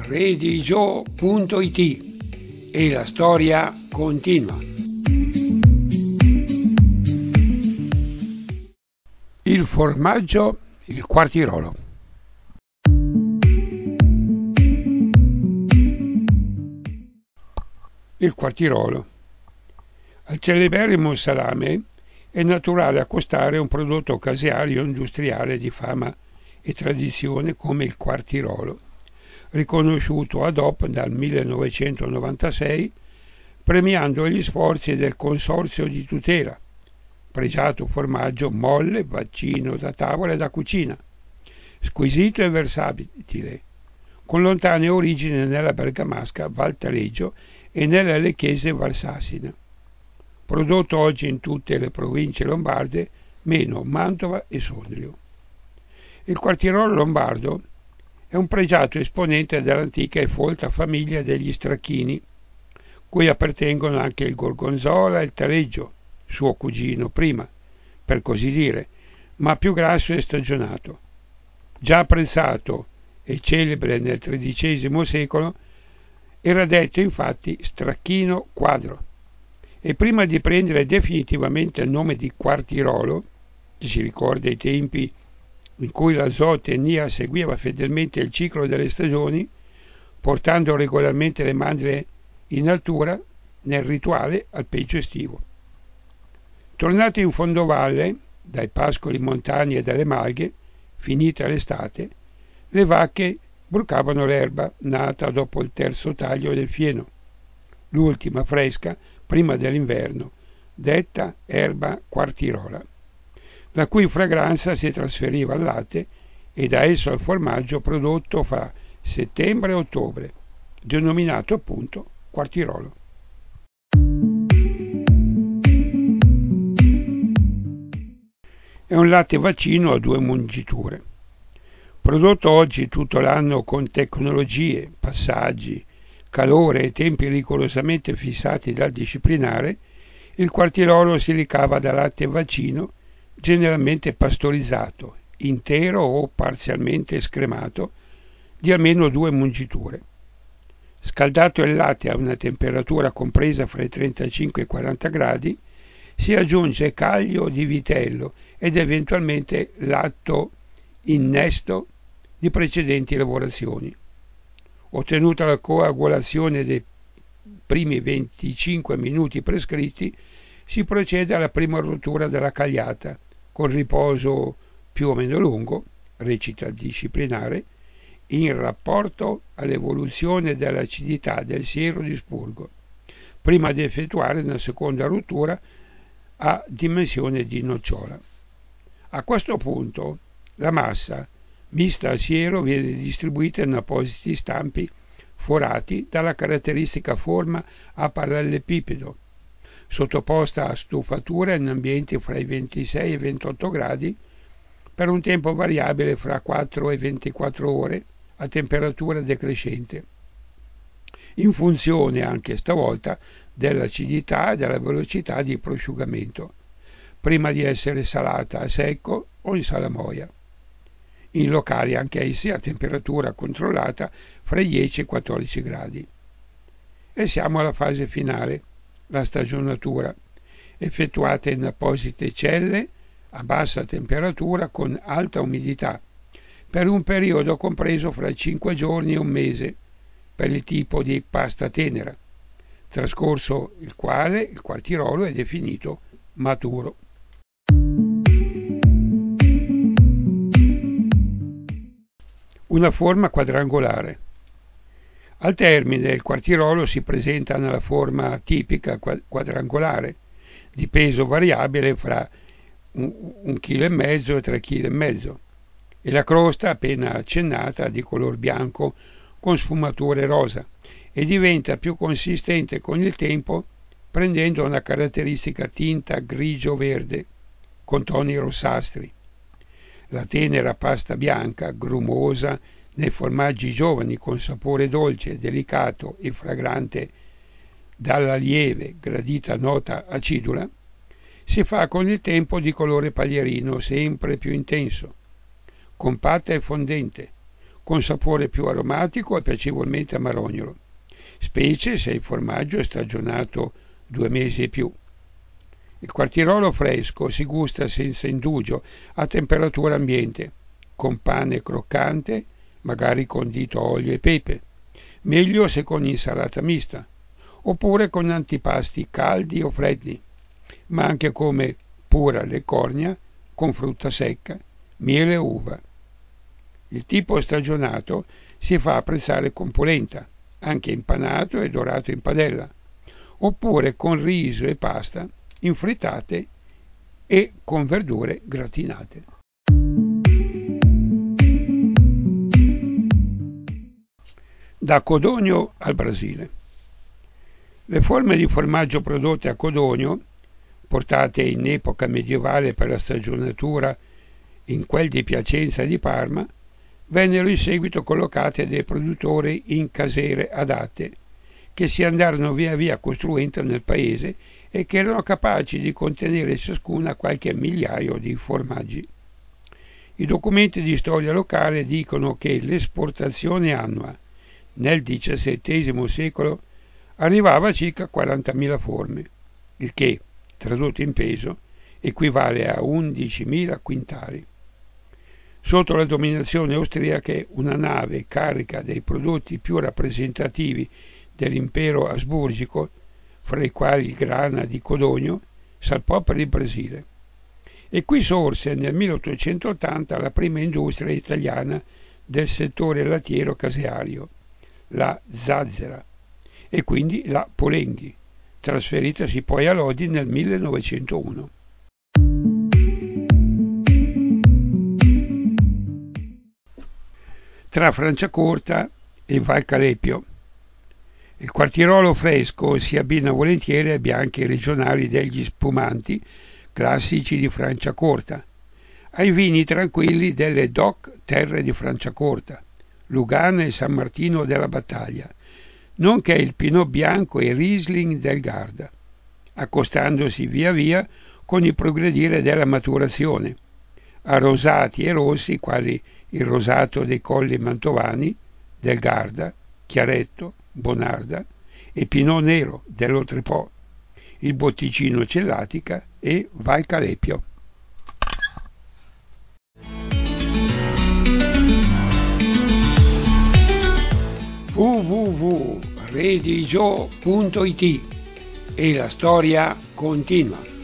redigio.it e la storia continua. Il formaggio, il quartirolo. Il quartirolo. Al celeberrimo salame è naturale accostare un prodotto caseario industriale di fama e tradizione come il quartirolo, riconosciuto ad hoc dal 1996, premiando gli sforzi del Consorzio di tutela, pregiato formaggio molle, vaccino da tavola e da cucina, squisito e versatile, con lontane origini nella bergamasca Val Taleggio e nella lecchese Valsassina, prodotto oggi in tutte le province lombarde, meno Mantova e Sondrio. Il quartirolo lombardo è un pregiato esponente dell'antica e folta famiglia degli stracchini, cui appartengono anche il gorgonzola e il taleggio, suo cugino prima, per così dire, ma più grasso e stagionato. Già apprezzato e celebre nel XIII secolo, era detto infatti stracchino quadro, e prima di prendere definitivamente il nome di quartirolo, ci si ricorda i tempi in cui la zootecnia seguiva fedelmente il ciclo delle stagioni, portando regolarmente le mandrie in altura nel rituale alpeggio estivo. Tornato in fondovalle, dai pascoli montani e dalle malghe, finita l'estate, le vacche brucavano l'erba nata dopo il terzo taglio del fieno, l'ultima fresca prima dell'inverno, detta erba quartirola, la cui fragranza si trasferiva al latte e da esso al formaggio prodotto fra settembre e ottobre, denominato appunto quartirolo. È un latte vaccino a 2 mungiture, prodotto oggi tutto l'anno con tecnologie, passaggi, calore e tempi rigorosamente fissati dal disciplinare. Il quartirolo si ricava da latte vaccino generalmente pastorizzato, intero o parzialmente scremato, di almeno 2 mungiture. Scaldato il latte a una temperatura compresa fra i 35 e i 40 gradi, si aggiunge caglio di vitello ed eventualmente latto innesto di precedenti lavorazioni. Ottenuta la coagulazione dei primi 25 minuti prescritti, si procede alla prima rottura della cagliata, con riposo più o meno lungo, recita il disciplinare, in rapporto all'evoluzione dell'acidità del siero di spurgo, prima di effettuare una seconda rottura a dimensione di nocciola. A questo punto la massa, mista al siero, viene distribuita in appositi stampi forati dalla caratteristica forma a parallelepipedo, sottoposta a stufatura in ambienti fra i 26 e i 28 gradi per un tempo variabile fra 4 e 24 ore a temperatura decrescente, in funzione anche stavolta dell'acidità e della velocità di prosciugamento, prima di essere salata a secco o in salamoia, in locali anch'essi a temperatura controllata fra i 10 e i 14 gradi. E siamo alla fase finale, la stagionatura, effettuata in apposite celle a bassa temperatura con alta umidità, per un periodo compreso fra 5 giorni e un mese, per il tipo di pasta tenera, trascorso il quale il quartirolo è definito maturo. Una forma quadrangolare. Al termine il quartirolo si presenta nella forma tipica quadrangolare, di peso variabile fra 1,5 kg e 3,5 kg, e la crosta appena accennata di color bianco con sfumature rosa, e diventa più consistente con il tempo, prendendo una caratteristica tinta grigio-verde con toni rossastri. La tenera pasta bianca, grumosa nei formaggi giovani con sapore dolce, delicato e fragrante dalla lieve, gradita nota acidula, si fa con il tempo di colore paglierino sempre più intenso, compatta e fondente, con sapore più aromatico e piacevolmente amarognolo, specie se il formaggio è stagionato 2 mesi e più. Il quartirolo fresco si gusta senza indugio a temperatura ambiente, con pane croccante, magari condito a olio e pepe, meglio se con insalata mista, oppure con antipasti caldi o freddi, ma anche come pura alle cornia, con frutta secca, miele e uva. Il tipo stagionato si fa apprezzare con polenta, anche impanato e dorato in padella, oppure con riso e pasta infrittate e con verdure gratinate. Da Codogno al Brasile. Le forme di formaggio prodotte a Codogno, portate in epoca medievale per la stagionatura in quel di Piacenza e di Parma, vennero in seguito collocate dai produttori in casere adatte, che si andarono via via costruendo nel paese e che erano capaci di contenere ciascuna qualche migliaio di formaggi. I documenti di storia locale dicono che l'esportazione annua nel XVII secolo arrivava a circa 40.000 forme, il che, tradotto in peso, equivale a 11.000 quintali. Sotto la dominazione austriaca, una nave carica dei prodotti più rappresentativi dell'impero asburgico, fra i quali il grana di Codogno, salpò per il Brasile. E qui sorse nel 1880 la prima industria italiana del settore lattiero-caseario, la Zazzera, e quindi la Polenghi, trasferitasi poi a Lodi nel 1901. Tra Franciacorta e Val Calepio. Il quartirolo fresco si abbina volentieri ai bianchi regionali degli spumanti classici di Franciacorta, ai vini tranquilli delle DOC Terre di Franciacorta, Lugana e San Martino della Battaglia, nonché il Pinot Bianco e il Riesling del Garda, accostandosi via via con il progredire della maturazione, a rosati e rossi quali il rosato dei Colli Mantovani, del Garda, Chiaretto, Bonarda e Pinot Nero dell'Oltrepò, il Botticino Cellatica e Val Calepio. www.redigio.it e la storia continua.